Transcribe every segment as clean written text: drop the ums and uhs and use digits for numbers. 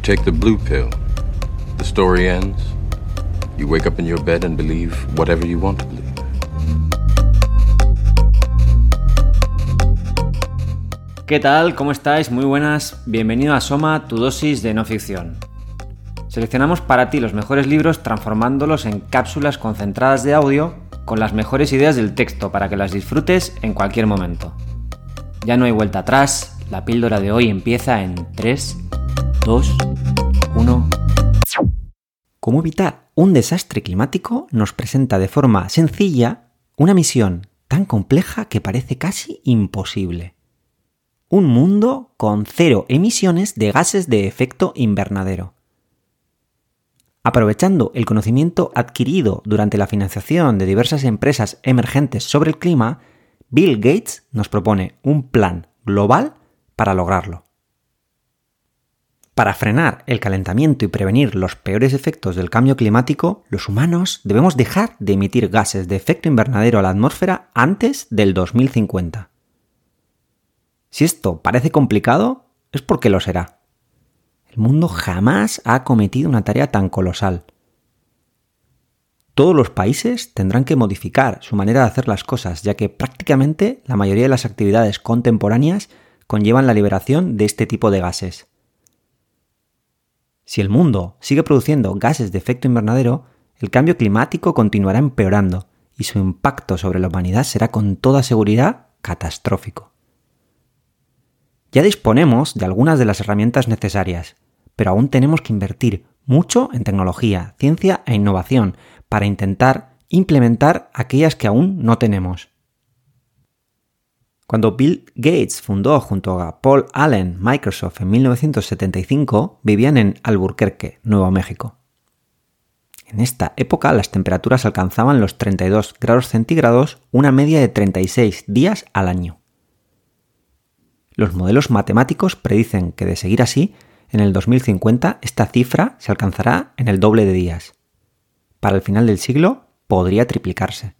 You take the blue pill. The story ends. You wake up in your bed and believe whatever you want to believe. ¿Qué tal? ¿Cómo estáis? Muy buenas. Bienvenido a Soma, tu dosis de no ficción. Seleccionamos para ti los mejores libros transformándolos en cápsulas concentradas de audio con las mejores ideas del texto para que las disfrutes en cualquier momento. Ya no hay vuelta atrás. La píldora de hoy empieza en 3, 2, 1... ¿Cómo evitar un desastre climático? Nos presenta de forma sencilla una misión tan compleja que parece casi imposible. Un mundo con 0 emisiones de gases de efecto invernadero. Aprovechando el conocimiento adquirido durante la financiación de diversas empresas emergentes sobre el clima, Bill Gates nos propone un plan global para lograrlo. Para frenar el calentamiento y prevenir los peores efectos del cambio climático, los humanos debemos dejar de emitir gases de efecto invernadero a la atmósfera antes del 2050. Si esto parece complicado, es porque lo será. El mundo jamás ha acometido una tarea tan colosal. Todos los países tendrán que modificar su manera de hacer las cosas, ya que prácticamente la mayoría de las actividades contemporáneas conllevan la liberación de este tipo de gases. Si el mundo sigue produciendo gases de efecto invernadero, el cambio climático continuará empeorando y su impacto sobre la humanidad será con toda seguridad catastrófico. Ya disponemos de algunas de las herramientas necesarias, pero aún tenemos que invertir mucho en tecnología, ciencia e innovación para intentar implementar aquellas que aún no tenemos. Cuando Bill Gates fundó junto a Paul Allen Microsoft en 1975, vivían en Albuquerque, Nuevo México. En esta época las temperaturas alcanzaban los 32 grados centígrados, una media de 36 días al año. Los modelos matemáticos predicen que de seguir así, en el 2050 esta cifra se alcanzará en el doble de días. Para el final del siglo podría triplicarse.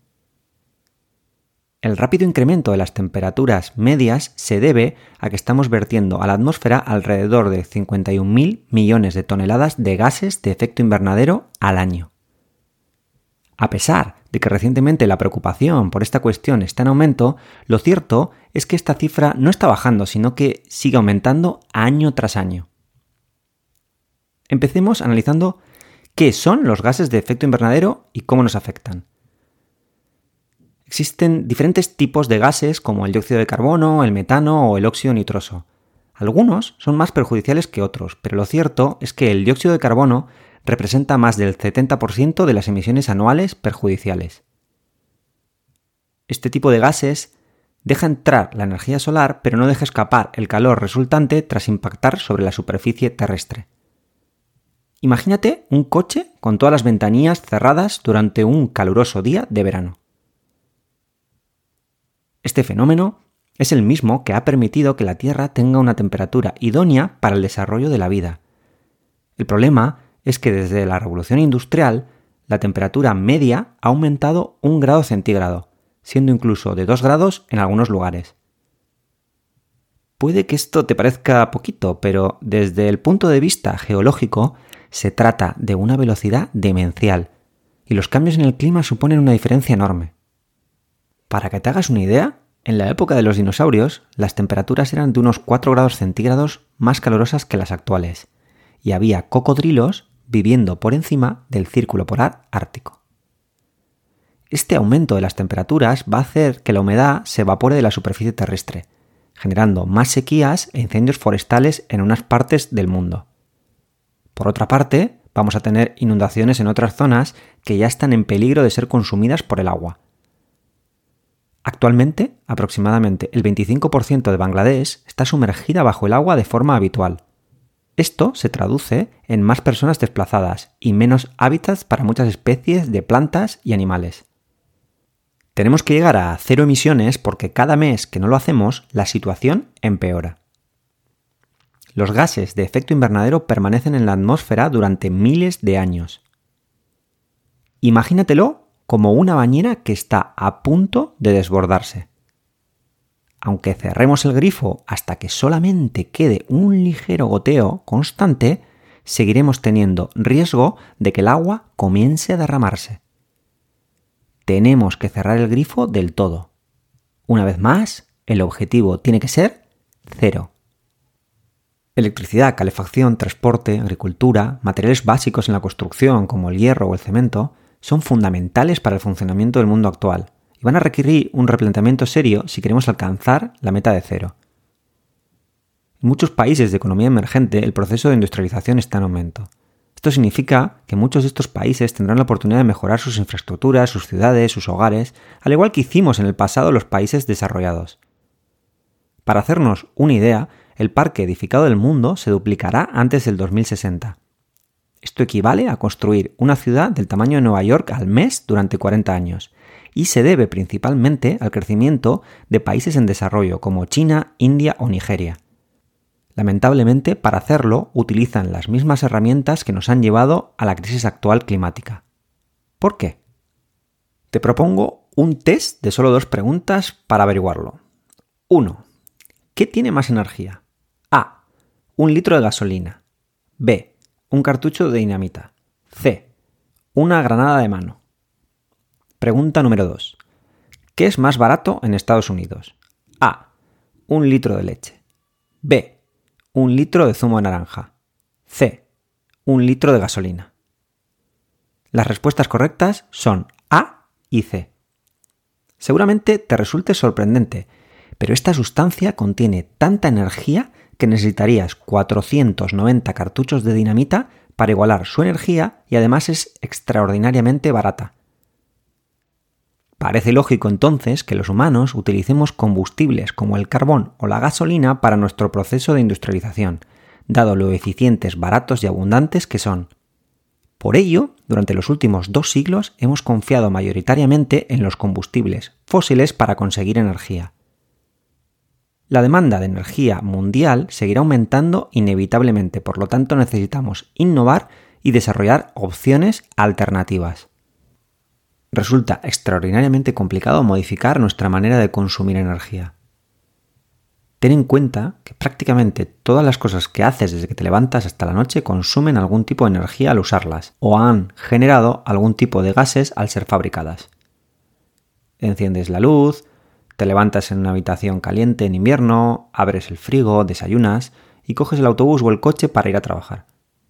El rápido incremento de las temperaturas medias se debe a que estamos vertiendo a la atmósfera alrededor de 51.000 millones de toneladas de gases de efecto invernadero al año. A pesar de que recientemente la preocupación por esta cuestión está en aumento, lo cierto es que esta cifra no está bajando, sino que sigue aumentando año tras año. Empecemos analizando qué son los gases de efecto invernadero y cómo nos afectan. Existen diferentes tipos de gases como el dióxido de carbono, el metano o el óxido nitroso. Algunos son más perjudiciales que otros, pero lo cierto es que el dióxido de carbono representa más del 70% de las emisiones anuales perjudiciales. Este tipo de gases deja entrar la energía solar, pero no deja escapar el calor resultante tras impactar sobre la superficie terrestre. Imagínate un coche con todas las ventanillas cerradas durante un caluroso día de verano. Este fenómeno es el mismo que ha permitido que la Tierra tenga una temperatura idónea para el desarrollo de la vida. El problema es que desde la revolución industrial, la temperatura media ha aumentado 1 grado centígrado, siendo incluso de 2 grados en algunos lugares. Puede que esto te parezca poquito, pero desde el punto de vista geológico se trata de una velocidad demencial, y los cambios en el clima suponen una diferencia enorme. Para que te hagas una idea, en la época de los dinosaurios, las temperaturas eran de unos 4 grados centígrados más calurosas que las actuales, y había cocodrilos viviendo por encima del círculo polar ártico. Este aumento de las temperaturas va a hacer que la humedad se evapore de la superficie terrestre, generando más sequías e incendios forestales en unas partes del mundo. Por otra parte, vamos a tener inundaciones en otras zonas que ya están en peligro de ser consumidas por el agua. Actualmente, aproximadamente el 25% de Bangladesh está sumergida bajo el agua de forma habitual. Esto se traduce en más personas desplazadas y menos hábitats para muchas especies de plantas y animales. Tenemos que llegar a 0 emisiones porque cada mes que no lo hacemos, la situación empeora. Los gases de efecto invernadero permanecen en la atmósfera durante miles de años. Imagínatelo como una bañera que está a punto de desbordarse. Aunque cerremos el grifo hasta que solamente quede un ligero goteo constante, seguiremos teniendo riesgo de que el agua comience a derramarse. Tenemos que cerrar el grifo del todo. Una vez más, el objetivo tiene que ser 0. Electricidad, calefacción, transporte, agricultura, materiales básicos en la construcción como el hierro o el cemento son fundamentales para el funcionamiento del mundo actual y van a requerir un replanteamiento serio si queremos alcanzar la meta de 0. En muchos países de economía emergente el proceso de industrialización está en aumento. Esto significa que muchos de estos países tendrán la oportunidad de mejorar sus infraestructuras, sus ciudades, sus hogares, al igual que hicimos en el pasado los países desarrollados. Para hacernos una idea, el parque edificado del mundo se duplicará antes del 2060. Esto equivale a construir una ciudad del tamaño de Nueva York al mes durante 40 años, y se debe principalmente al crecimiento de países en desarrollo como China, India o Nigeria. Lamentablemente, para hacerlo, utilizan las mismas herramientas que nos han llevado a la crisis actual climática. ¿Por qué? Te propongo un test de solo 2 preguntas para averiguarlo. 1. ¿Qué tiene más energía? A. 1 litro de gasolina. B. Un cartucho de dinamita. C. Una granada de mano. Pregunta número 2. ¿Qué es más barato en Estados Unidos? A. 1 litro de leche. B. 1 litro de zumo de naranja. C. 1 litro de gasolina. Las respuestas correctas son A y C. Seguramente te resulte sorprendente, pero esta sustancia contiene tanta energía que necesitarías 490 cartuchos de dinamita para igualar su energía y además es extraordinariamente barata. Parece lógico entonces que los humanos utilicemos combustibles como el carbón o la gasolina para nuestro proceso de industrialización, dado lo eficientes, baratos y abundantes que son. Por ello, durante los últimos 2 siglos hemos confiado mayoritariamente en los combustibles fósiles para conseguir energía. La demanda de energía mundial seguirá aumentando inevitablemente, por lo tanto necesitamos innovar y desarrollar opciones alternativas. Resulta extraordinariamente complicado modificar nuestra manera de consumir energía. Ten en cuenta que prácticamente todas las cosas que haces desde que te levantas hasta la noche consumen algún tipo de energía al usarlas o han generado algún tipo de gases al ser fabricadas. Enciendes la luz, te levantas en una habitación caliente en invierno, abres el frigo, desayunas y coges el autobús o el coche para ir a trabajar.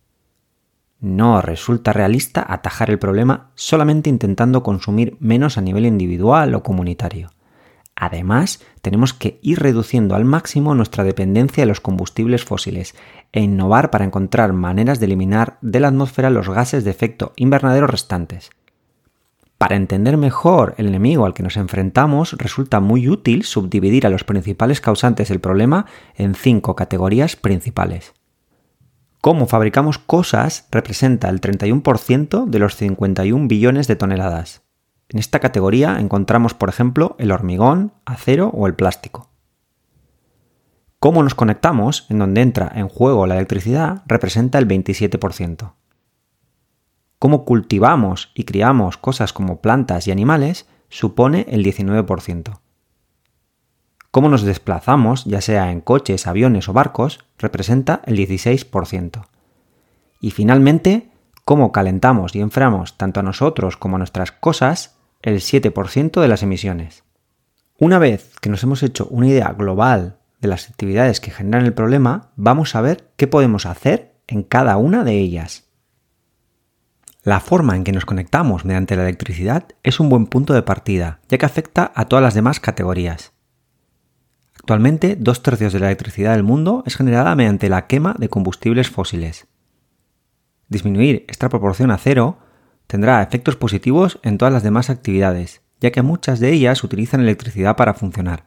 No resulta realista atajar el problema solamente intentando consumir menos a nivel individual o comunitario. Además, tenemos que ir reduciendo al máximo nuestra dependencia de los combustibles fósiles e innovar para encontrar maneras de eliminar de la atmósfera los gases de efecto invernadero restantes. Para entender mejor el enemigo al que nos enfrentamos, resulta muy útil subdividir a los principales causantes del problema en 5 categorías principales. Cómo fabricamos cosas representa el 31% de los 51 billones de toneladas. En esta categoría encontramos, por ejemplo, el hormigón, acero o el plástico. Cómo nos conectamos, en donde entra en juego la electricidad, representa el 27%. Cómo cultivamos y criamos cosas como plantas y animales, supone el 19%. Cómo nos desplazamos, ya sea en coches, aviones o barcos, representa el 16%. Y finalmente, cómo calentamos y enfriamos tanto a nosotros como a nuestras cosas, el 7% de las emisiones. Una vez que nos hemos hecho una idea global de las actividades que generan el problema, vamos a ver qué podemos hacer en cada una de ellas. La forma en que nos conectamos mediante la electricidad es un buen punto de partida, ya que afecta a todas las demás categorías. Actualmente, 2/3 de la electricidad del mundo es generada mediante la quema de combustibles fósiles. Disminuir esta proporción a 0 tendrá efectos positivos en todas las demás actividades, ya que muchas de ellas utilizan electricidad para funcionar.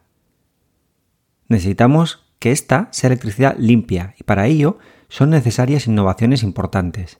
Necesitamos que esta sea electricidad limpia y para ello son necesarias innovaciones importantes.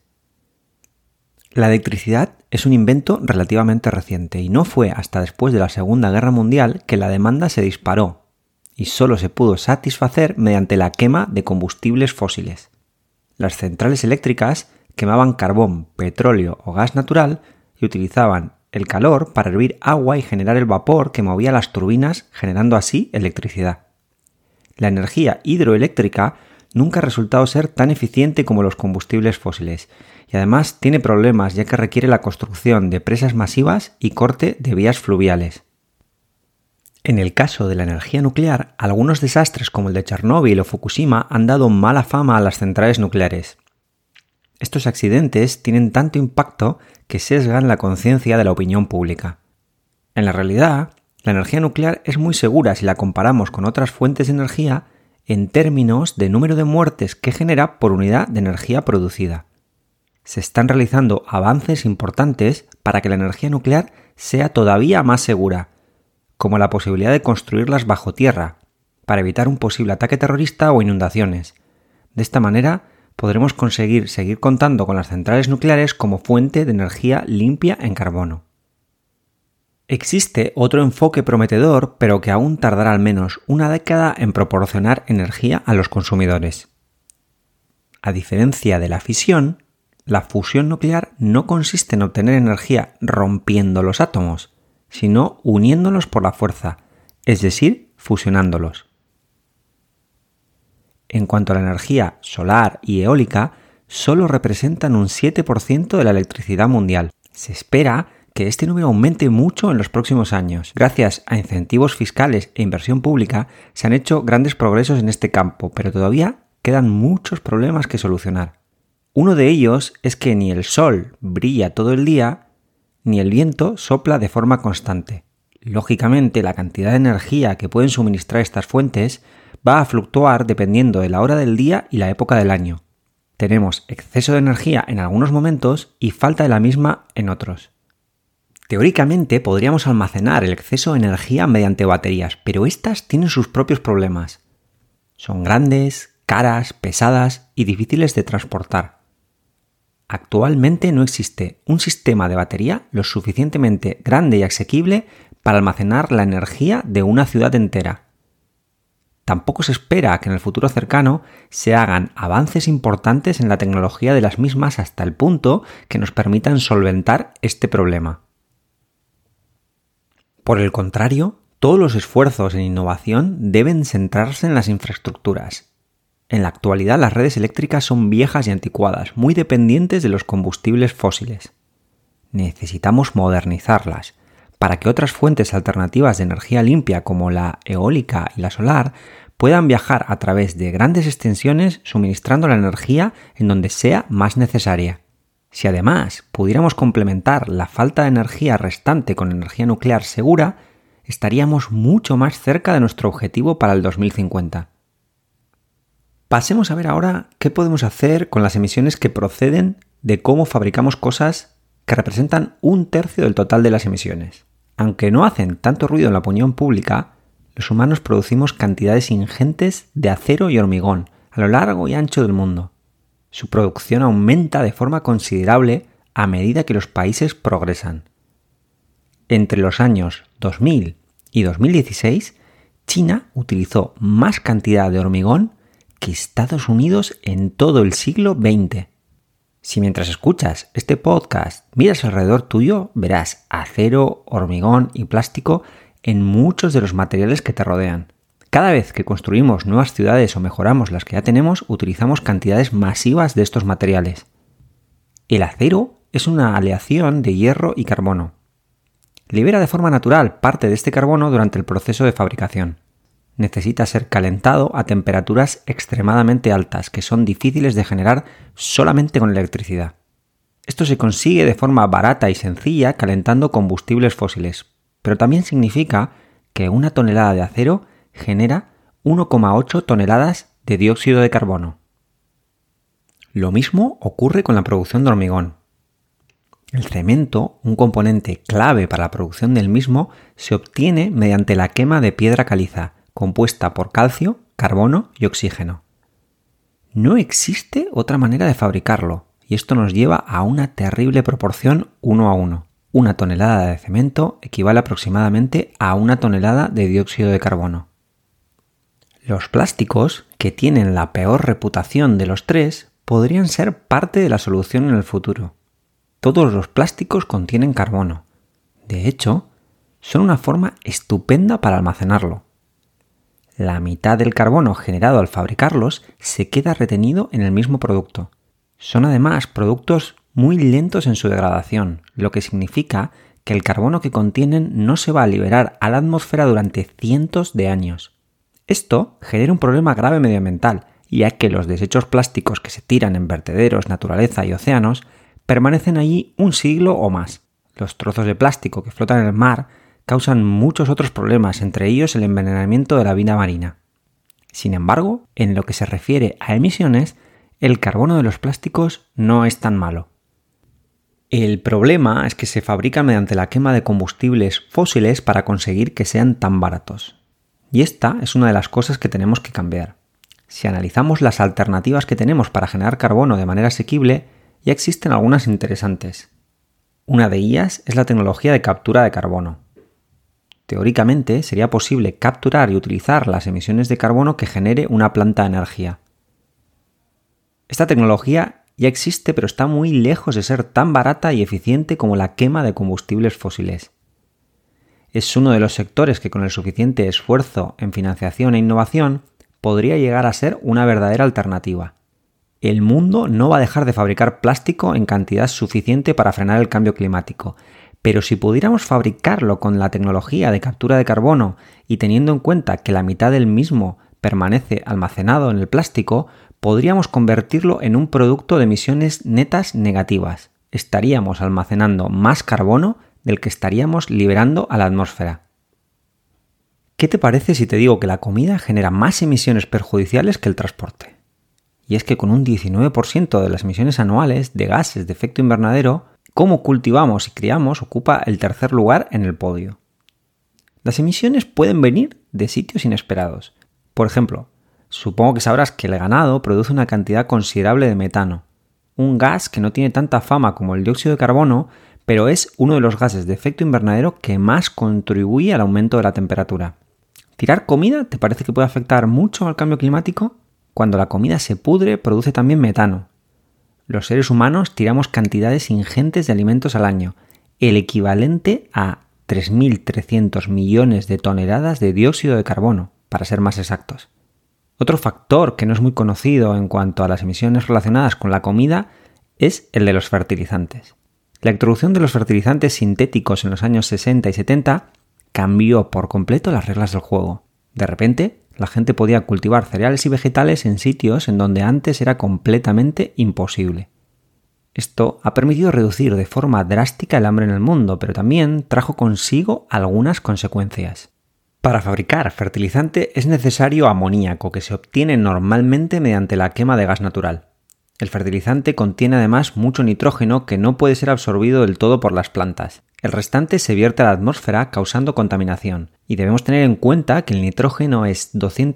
La electricidad es un invento relativamente reciente y no fue hasta después de la Segunda Guerra Mundial que la demanda se disparó y solo se pudo satisfacer mediante la quema de combustibles fósiles. Las centrales eléctricas quemaban carbón, petróleo o gas natural y utilizaban el calor para hervir agua y generar el vapor que movía las turbinas, generando así electricidad. La energía hidroeléctrica nunca ha resultado ser tan eficiente como los combustibles fósiles y además tiene problemas ya que requiere la construcción de presas masivas y corte de vías fluviales. En el caso de la energía nuclear, algunos desastres como el de Chernóbil o Fukushima han dado mala fama a las centrales nucleares. Estos accidentes tienen tanto impacto que sesgan la conciencia de la opinión pública. En la realidad, la energía nuclear es muy segura si la comparamos con otras fuentes de energía en términos de número de muertes que genera por unidad de energía producida. Se están realizando avances importantes para que la energía nuclear sea todavía más segura, como la posibilidad de construirlas bajo tierra, para evitar un posible ataque terrorista o inundaciones. De esta manera, podremos conseguir seguir contando con las centrales nucleares como fuente de energía limpia en carbono. Existe otro enfoque prometedor, pero que aún tardará al menos una década en proporcionar energía a los consumidores. A diferencia de la fisión, la fusión nuclear no consiste en obtener energía rompiendo los átomos, sino uniéndolos por la fuerza, es decir, fusionándolos. En cuanto a la energía solar y eólica, solo representan un 7% de la electricidad mundial. Se espera que este número aumente mucho en los próximos años. Gracias a incentivos fiscales e inversión pública, se han hecho grandes progresos en este campo, pero todavía quedan muchos problemas que solucionar. Uno de ellos es que ni el sol brilla todo el día, ni el viento sopla de forma constante. Lógicamente, la cantidad de energía que pueden suministrar estas fuentes va a fluctuar dependiendo de la hora del día y la época del año. Tenemos exceso de energía en algunos momentos y falta de la misma en otros. Teóricamente podríamos almacenar el exceso de energía mediante baterías, pero estas tienen sus propios problemas. Son grandes, caras, pesadas y difíciles de transportar. Actualmente no existe un sistema de batería lo suficientemente grande y asequible para almacenar la energía de una ciudad entera. Tampoco se espera que en el futuro cercano se hagan avances importantes en la tecnología de las mismas hasta el punto que nos permitan solventar este problema. Por el contrario, todos los esfuerzos en innovación deben centrarse en las infraestructuras. En la actualidad las redes eléctricas son viejas y anticuadas, muy dependientes de los combustibles fósiles. Necesitamos modernizarlas para que otras fuentes alternativas de energía limpia como la eólica y la solar puedan viajar a través de grandes extensiones suministrando la energía en donde sea más necesaria. Si además pudiéramos complementar la falta de energía restante con energía nuclear segura, estaríamos mucho más cerca de nuestro objetivo para el 2050. Pasemos a ver ahora qué podemos hacer con las emisiones que proceden de cómo fabricamos cosas que representan 1/3 del total de las emisiones. Aunque no hacen tanto ruido en la opinión pública, los humanos producimos cantidades ingentes de acero y hormigón a lo largo y ancho del mundo. Su producción aumenta de forma considerable a medida que los países progresan. Entre los años 2000 y 2016, China utilizó más cantidad de hormigón que Estados Unidos en todo el siglo XX. Si mientras escuchas este podcast miras alrededor tuyo, verás acero, hormigón y plástico en muchos de los materiales que te rodean. Cada vez que construimos nuevas ciudades o mejoramos las que ya tenemos, utilizamos cantidades masivas de estos materiales. El acero es una aleación de hierro y carbono. Libera de forma natural parte de este carbono durante el proceso de fabricación. Necesita ser calentado a temperaturas extremadamente altas, que son difíciles de generar solamente con electricidad. Esto se consigue de forma barata y sencilla calentando combustibles fósiles, pero también significa que una tonelada de acero genera 1,8 toneladas de dióxido de carbono. Lo mismo ocurre con la producción de hormigón. El cemento, un componente clave para la producción del mismo, se obtiene mediante la quema de piedra caliza, compuesta por calcio, carbono y oxígeno. No existe otra manera de fabricarlo, y esto nos lleva a una terrible proporción 1:1. Una tonelada de cemento equivale aproximadamente a 1 tonelada de dióxido de carbono. Los plásticos, que tienen la peor reputación de los tres, podrían ser parte de la solución en el futuro. Todos los plásticos contienen carbono. De hecho, son una forma estupenda para almacenarlo. la mitad del carbono generado al fabricarlos se queda retenido en el mismo producto. Son además productos muy lentos en su degradación, lo que significa que el carbono que contienen no se va a liberar a la atmósfera durante cientos de años. Esto genera un problema grave medioambiental, ya que los desechos plásticos que se tiran en vertederos, naturaleza y océanos permanecen allí un siglo o más. Los trozos de plástico que flotan en el mar causan muchos otros problemas, entre ellos el envenenamiento de la vida marina. Sin embargo, en lo que se refiere a emisiones, el carbono de los plásticos no es tan malo. El problema es que se fabrican mediante la quema de combustibles fósiles para conseguir que sean tan baratos. Y esta es una de las cosas que tenemos que cambiar. Si analizamos las alternativas que tenemos para generar carbono de manera asequible, ya existen algunas interesantes. Una de ellas es la tecnología de captura de carbono. Teóricamente sería posible capturar y utilizar las emisiones de carbono que genere una planta de energía. Esta tecnología ya existe, pero está muy lejos de ser tan barata y eficiente como la quema de combustibles fósiles. Es uno de los sectores que con el suficiente esfuerzo en financiación e innovación podría llegar a ser una verdadera alternativa. El mundo no va a dejar de fabricar plástico en cantidad suficiente para frenar el cambio climático, pero si pudiéramos fabricarlo con la tecnología de captura de carbono y teniendo en cuenta que la mitad del mismo permanece almacenado en el plástico, podríamos convertirlo en un producto de emisiones netas negativas. Estaríamos almacenando más carbono del que estaríamos liberando a la atmósfera. ¿Qué te parece si te digo que la comida genera más emisiones perjudiciales que el transporte? Y es que con un 19% de las emisiones anuales de gases de efecto invernadero, cómo cultivamos y criamos ocupa el tercer lugar en el podio. Las emisiones pueden venir de sitios inesperados. Por ejemplo, supongo que sabrás que el ganado produce una cantidad considerable de metano, un gas que no tiene tanta fama como el dióxido de carbono, pero es uno de los gases de efecto invernadero que más contribuye al aumento de la temperatura. ¿Tirar comida te parece que puede afectar mucho al cambio climático? Cuando la comida se pudre, produce también metano. Los seres humanos tiramos cantidades ingentes de alimentos al año, el equivalente a 3.300 millones de toneladas de dióxido de carbono, para ser más exactos. Otro factor que no es muy conocido en cuanto a las emisiones relacionadas con la comida es el de los fertilizantes. La introducción de los fertilizantes sintéticos en los años 60 y 70 cambió por completo las reglas del juego. De repente, la gente podía cultivar cereales y vegetales en sitios en donde antes era completamente imposible. Esto ha permitido reducir de forma drástica el hambre en el mundo, pero también trajo consigo algunas consecuencias. Para fabricar fertilizante es necesario amoníaco, que se obtiene normalmente mediante la quema de gas natural. El fertilizante contiene además mucho nitrógeno que no puede ser absorbido del todo por las plantas. El restante se vierte a la atmósfera causando contaminación, y debemos tener en cuenta que el nitrógeno es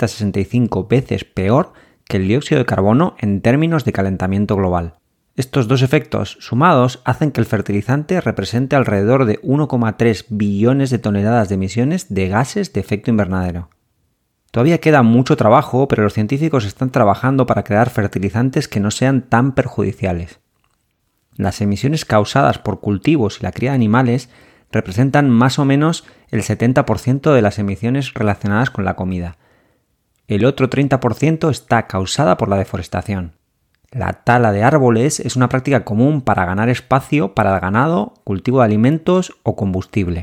265 veces peor que el dióxido de carbono en términos de calentamiento global. Estos dos efectos sumados hacen que el fertilizante represente alrededor de 1,3 billones de toneladas de emisiones de gases de efecto invernadero. Todavía queda mucho trabajo, pero los científicos están trabajando para crear fertilizantes que no sean tan perjudiciales. Las emisiones causadas por cultivos y la cría de animales representan más o menos el 70% de las emisiones relacionadas con la comida. El otro 30% está causada por la deforestación. La tala de árboles es una práctica común para ganar espacio para el ganado, cultivo de alimentos o combustible.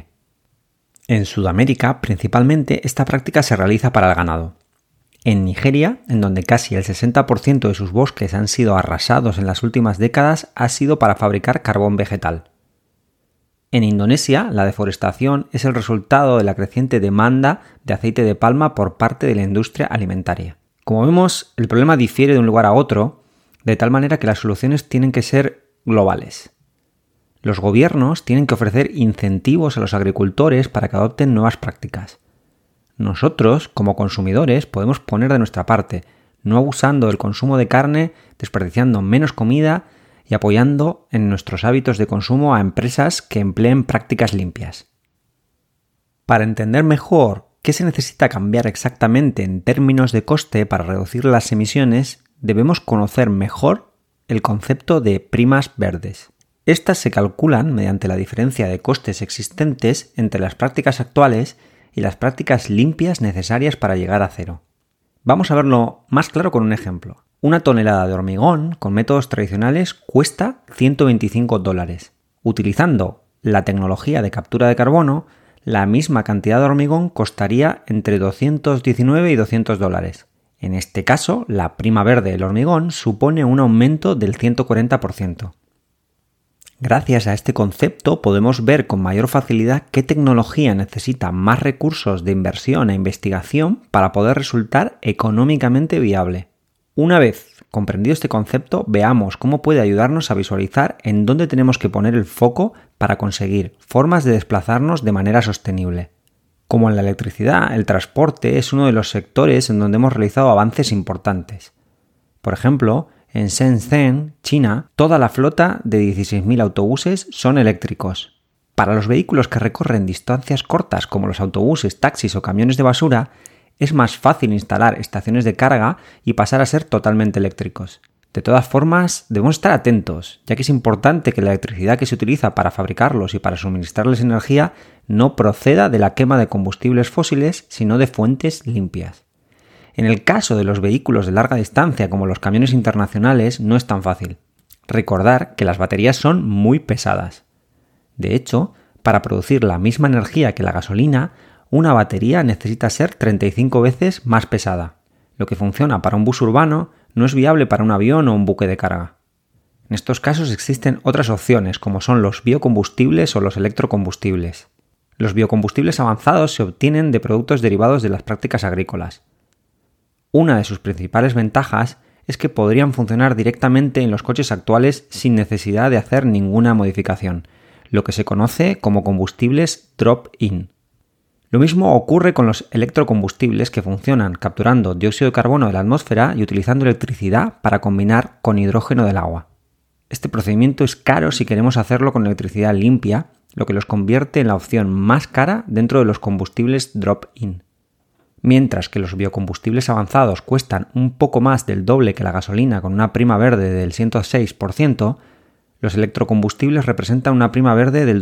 En Sudamérica, principalmente, esta práctica se realiza para el ganado. En Nigeria, en donde casi el 60% de sus bosques han sido arrasados en las últimas décadas, ha sido para fabricar carbón vegetal. En Indonesia, la deforestación es el resultado de la creciente demanda de aceite de palma por parte de la industria alimentaria. Como vemos, el problema difiere de un lugar a otro, de tal manera que las soluciones tienen que ser globales. Los gobiernos tienen que ofrecer incentivos a los agricultores para que adopten nuevas prácticas. Nosotros, como consumidores, podemos poner de nuestra parte, no abusando del consumo de carne, desperdiciando menos comida y apoyando en nuestros hábitos de consumo a empresas que empleen prácticas limpias. Para entender mejor qué se necesita cambiar exactamente en términos de coste para reducir las emisiones, debemos conocer mejor el concepto de primas verdes. Estas se calculan mediante la diferencia de costes existentes entre las prácticas actuales y las prácticas limpias necesarias para llegar a cero. Vamos a verlo más claro con un ejemplo. Una tonelada de hormigón con métodos tradicionales cuesta $125. Utilizando la tecnología de captura de carbono, la misma cantidad de hormigón costaría entre $219 y $200. En este caso, la prima verde del hormigón supone un aumento del 140%. Gracias a este concepto podemos ver con mayor facilidad qué tecnología necesita más recursos de inversión e investigación para poder resultar económicamente viable. Una vez comprendido este concepto, veamos cómo puede ayudarnos a visualizar en dónde tenemos que poner el foco para conseguir formas de desplazarnos de manera sostenible. Como en la electricidad, el transporte es uno de los sectores en donde hemos realizado avances importantes. Por ejemplo, en Shenzhen, China, toda la flota de 16.000 autobuses son eléctricos. Para los vehículos que recorren distancias cortas como los autobuses, taxis o camiones de basura, es más fácil instalar estaciones de carga y pasar a ser totalmente eléctricos. De todas formas, debemos estar atentos, ya que es importante que la electricidad que se utiliza para fabricarlos y para suministrarles energía no proceda de la quema de combustibles fósiles, sino de fuentes limpias. En el caso de los vehículos de larga distancia, como los camiones internacionales, no es tan fácil. Recordar que las baterías son muy pesadas. De hecho, para producir la misma energía que la gasolina, una batería necesita ser 35 veces más pesada. Lo que funciona para un bus urbano no es viable para un avión o un buque de carga. En estos casos existen otras opciones, como son los biocombustibles o los electrocombustibles. Los biocombustibles avanzados se obtienen de productos derivados de las prácticas agrícolas. Una de sus principales ventajas es que podrían funcionar directamente en los coches actuales sin necesidad de hacer ninguna modificación, lo que se conoce como combustibles drop-in. Lo mismo ocurre con los electrocombustibles que funcionan capturando dióxido de carbono de la atmósfera y utilizando electricidad para combinar con hidrógeno del agua. Este procedimiento es caro si queremos hacerlo con electricidad limpia, lo que los convierte en la opción más cara dentro de los combustibles drop-in. Mientras que los biocombustibles avanzados cuestan un poco más del doble que la gasolina con una prima verde del 106%, los electrocombustibles representan una prima verde del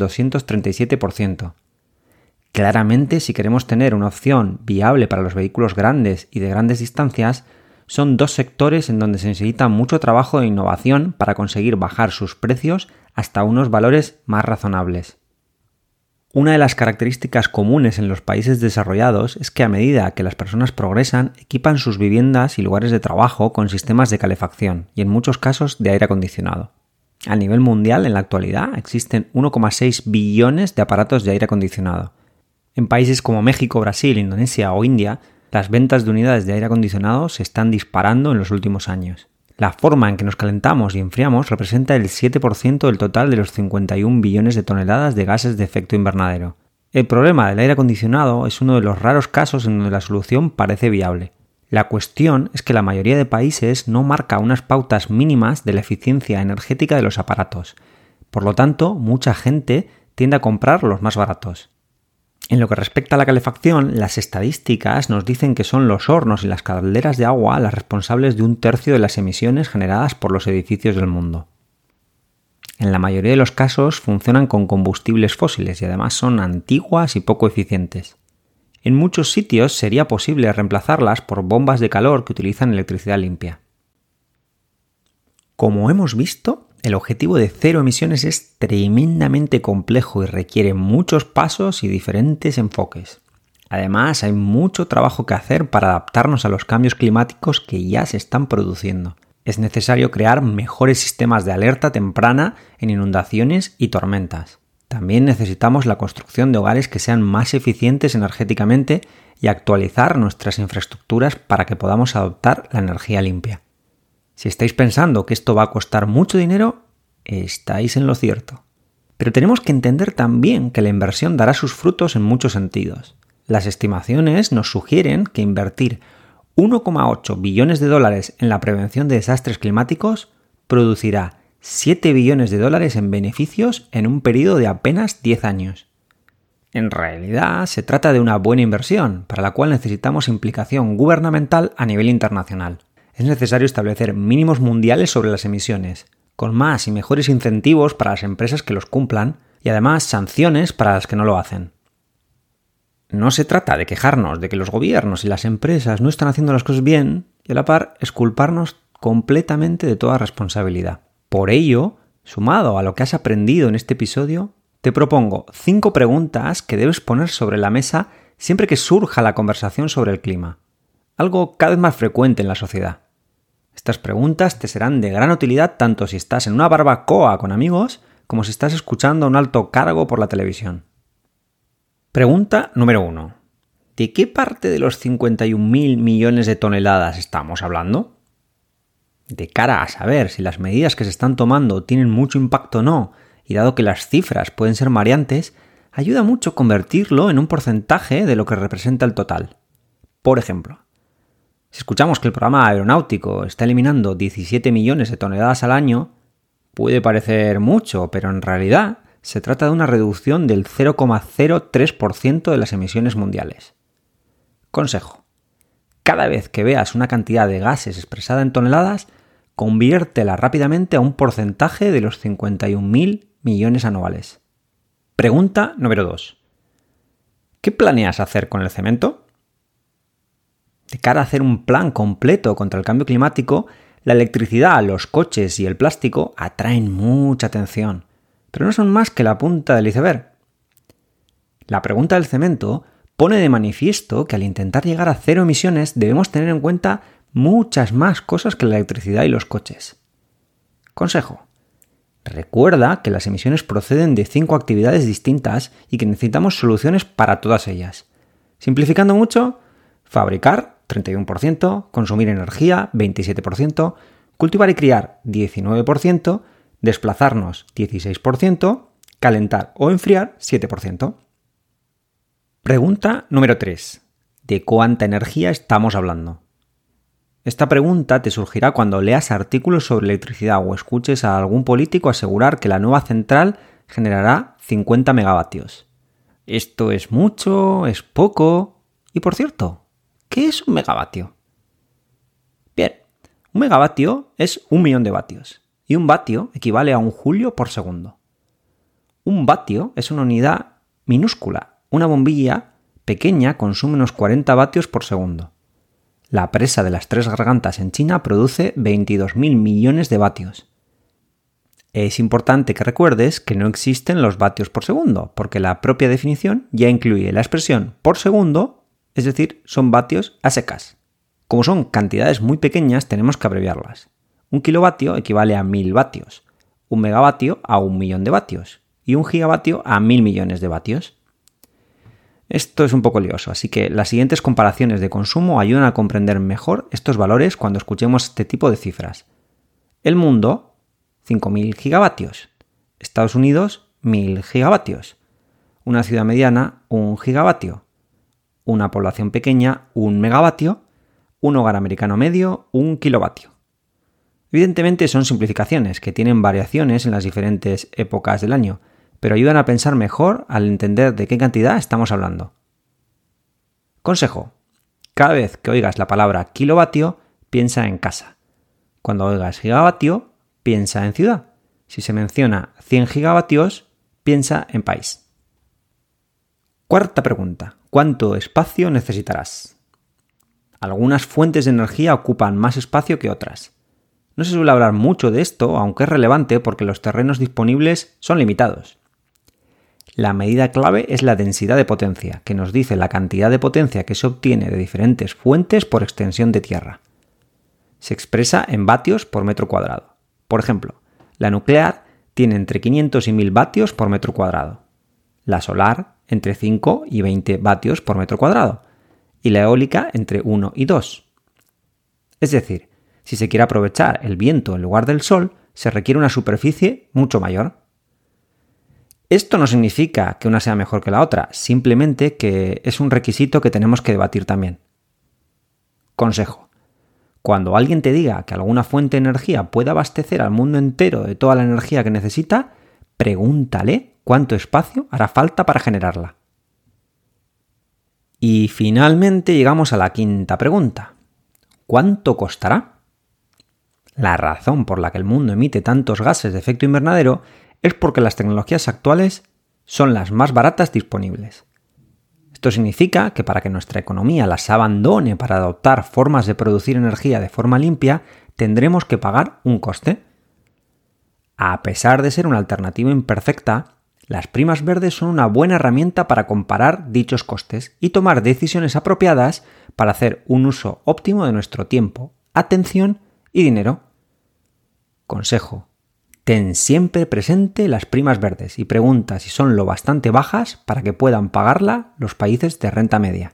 237%. Claramente, si queremos tener una opción viable para los vehículos grandes y de grandes distancias, son dos sectores en donde se necesita mucho trabajo de innovación para conseguir bajar sus precios hasta unos valores más razonables. Una de las características comunes en los países desarrollados es que a medida que las personas progresan, equipan sus viviendas y lugares de trabajo con sistemas de calefacción y en muchos casos de aire acondicionado. A nivel mundial, en la actualidad, existen 1,6 billones de aparatos de aire acondicionado. En países como México, Brasil, Indonesia o India, las ventas de unidades de aire acondicionado se están disparando en los últimos años. La forma en que nos calentamos y enfriamos representa el 7% del total de los 51 billones de toneladas de gases de efecto invernadero. El problema del aire acondicionado es uno de los raros casos en donde la solución parece viable. La cuestión es que la mayoría de países no marca unas pautas mínimas de la eficiencia energética de los aparatos. Por lo tanto, mucha gente tiende a comprar los más baratos. En lo que respecta a la calefacción, las estadísticas nos dicen que son los hornos y las calderas de agua las responsables de 1/3 de las emisiones generadas por los edificios del mundo. En la mayoría de los casos funcionan con combustibles fósiles y además son antiguas y poco eficientes. En muchos sitios sería posible reemplazarlas por bombas de calor que utilizan electricidad limpia. Como hemos visto, el objetivo de cero emisiones es tremendamente complejo y requiere muchos pasos y diferentes enfoques. Además, hay mucho trabajo que hacer para adaptarnos a los cambios climáticos que ya se están produciendo. Es necesario crear mejores sistemas de alerta temprana en inundaciones y tormentas. También necesitamos la construcción de hogares que sean más eficientes energéticamente y actualizar nuestras infraestructuras para que podamos adoptar la energía limpia. Si estáis pensando que esto va a costar mucho dinero, estáis en lo cierto. Pero tenemos que entender también que la inversión dará sus frutos en muchos sentidos. Las estimaciones nos sugieren que invertir 1,8 billones de dólares en la prevención de desastres climáticos producirá 7 billones de dólares en beneficios en un periodo de apenas 10 años. En realidad, se trata de una buena inversión, para la cual necesitamos implicación gubernamental a nivel internacional. Es necesario establecer mínimos mundiales sobre las emisiones, con más y mejores incentivos para las empresas que los cumplan y además sanciones para las que no lo hacen. no se trata de quejarnos de que los gobiernos y las empresas no están haciendo las cosas bien y a la par exculparnos completamente de toda responsabilidad. Por ello, sumado a lo que has aprendido en este episodio, te propongo 5 preguntas que debes poner sobre la mesa siempre que surja la conversación sobre el clima, algo cada vez más frecuente en la sociedad. Estas preguntas te serán de gran utilidad tanto si estás en una barbacoa con amigos como si estás escuchando a un alto cargo por la televisión. Pregunta número 1. ¿De qué parte de los 51.000 millones de toneladas estamos hablando? De cara a saber si las medidas que se están tomando tienen mucho impacto o no, y dado que las cifras pueden ser mareantes, ayuda mucho convertirlo en un porcentaje de lo que representa el total. Por ejemplo, si escuchamos que el programa aeronáutico está eliminando 17 millones de toneladas al año, puede parecer mucho, pero en realidad se trata de una reducción del 0,03% de las emisiones mundiales. Consejo: cada vez que veas una cantidad de gases expresada en toneladas, conviértela rápidamente a un porcentaje de los 51.000 millones anuales. Pregunta número 2. ¿Qué planeas hacer con el cemento? De cara a hacer un plan completo contra el cambio climático, la electricidad, los coches y el plástico atraen mucha atención, pero no son más que la punta del iceberg. La pregunta del cemento pone de manifiesto que al intentar llegar a 0 emisiones debemos tener en cuenta muchas más cosas que la electricidad y los coches. Consejo: recuerda que las emisiones proceden de 5 actividades distintas y que necesitamos soluciones para todas ellas. Simplificando mucho, fabricar 31%, consumir energía 27%, cultivar y criar 19%, desplazarnos 16%, calentar o enfriar 7%. Pregunta número 3. ¿De cuánta energía estamos hablando? Esta pregunta te surgirá cuando leas artículos sobre electricidad o escuches a algún político asegurar que la nueva central generará 50 megavatios. ¿Esto es mucho? ¿Es poco? Y por cierto, ¿qué es un megavatio? Bien, un megavatio es 1.000.000 de vatios y un vatio equivale a un julio por segundo. Un vatio es una unidad minúscula. Una bombilla pequeña consume unos 40 vatios por segundo. La presa de las Tres Gargantas en China produce 22.000 millones de vatios. Es importante que recuerdes que no existen los vatios por segundo, porque la propia definición ya incluye la expresión por segundo, es decir, son vatios a secas. Como son cantidades muy pequeñas, tenemos que abreviarlas. Un kilovatio equivale a 1.000 vatios, un megavatio a 1.000.000 de vatios y un gigavatio a 1.000 millones de vatios. Esto es un poco lioso, así que las siguientes comparaciones de consumo ayudan a comprender mejor estos valores cuando escuchemos este tipo de cifras. El mundo, 5.000 gigavatios. Estados Unidos, 1.000 gigavatios. Una ciudad mediana, 1 gigavatio. Una población pequeña, 1 megavatio. Un hogar americano medio, 1 kilovatio. Evidentemente son simplificaciones que tienen variaciones en las diferentes épocas del año, pero ayudan a pensar mejor al entender de qué cantidad estamos hablando. Consejo: cada vez que oigas la palabra kilovatio, piensa en casa. Cuando oigas gigavatio, piensa en ciudad. Si se menciona 100 gigavatios, piensa en país. Cuarta pregunta: ¿cuánto espacio necesitarás? Algunas fuentes de energía ocupan más espacio que otras. No se suele hablar mucho de esto, aunque es relevante porque los terrenos disponibles son limitados. La medida clave es la densidad de potencia, que nos dice la cantidad de potencia que se obtiene de diferentes fuentes por extensión de tierra. Se expresa en vatios por metro cuadrado. Por ejemplo, la nuclear tiene entre 500 y 1000 vatios por metro cuadrado. La solar entre 5 y 20 vatios por metro cuadrado. Y la eólica entre 1 y 2. Es decir, si se quiere aprovechar el viento en lugar del sol, se requiere una superficie mucho mayor. Esto no significa que una sea mejor que la otra, simplemente que es un requisito que tenemos que debatir también. Consejo: cuando alguien te diga que alguna fuente de energía puede abastecer al mundo entero de toda la energía que necesita, pregúntale cuánto espacio hará falta para generarla. Y finalmente llegamos a la quinta pregunta: ¿cuánto costará? La razón por la que el mundo emite tantos gases de efecto invernadero es porque las tecnologías actuales son las más baratas disponibles. Esto significa que para que nuestra economía las abandone para adoptar formas de producir energía de forma limpia, tendremos que pagar un coste. A pesar de ser una alternativa imperfecta, las primas verdes son una buena herramienta para comparar dichos costes y tomar decisiones apropiadas para hacer un uso óptimo de nuestro tiempo, atención y dinero. Consejo: ten siempre presente las primas verdes y pregunta si son lo bastante bajas para que puedan pagarla los países de renta media.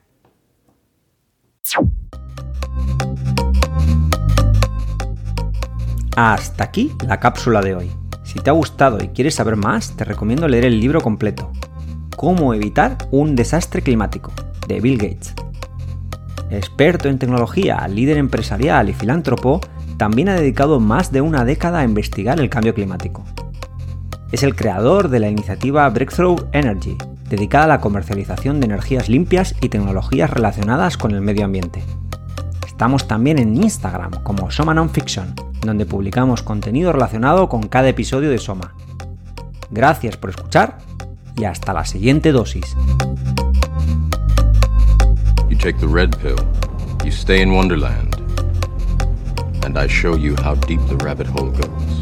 Hasta aquí la cápsula de hoy. Si te ha gustado y quieres saber más, te recomiendo leer el libro completo, Cómo evitar un desastre climático, de Bill Gates. Experto en tecnología, líder empresarial y filántropo, también ha dedicado más de una década a investigar el cambio climático. Es el creador de la iniciativa Breakthrough Energy, dedicada a la comercialización de energías limpias y tecnologías relacionadas con el medio ambiente. Estamos también en Instagram como Soma Nonfiction, donde publicamos contenido relacionado con cada episodio de Soma. Gracias por escuchar y hasta la siguiente dosis. You take the red pill, you stay in Wonderland, and I show you how deep the rabbit hole goes.